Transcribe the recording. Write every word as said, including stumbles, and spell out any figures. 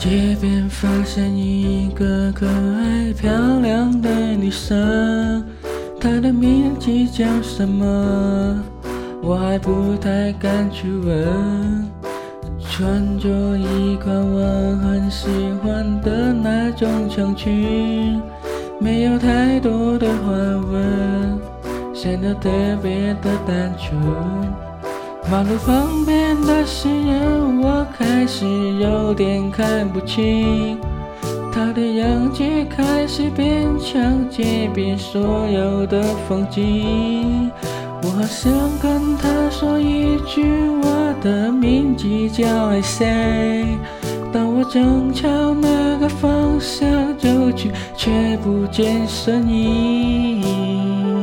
街边发现一个可爱漂亮的女生，她的名字叫什么？我还不太敢去问。穿着一款我很喜欢的那种长裙，没有太多的花纹，显得特别的单纯。马路旁边的行人，我开始有点看不清，他的样子开始变成街边所有的风景。我好想跟他说一句我的名字叫爱谁，当我正朝那个方向走去，却不见身影。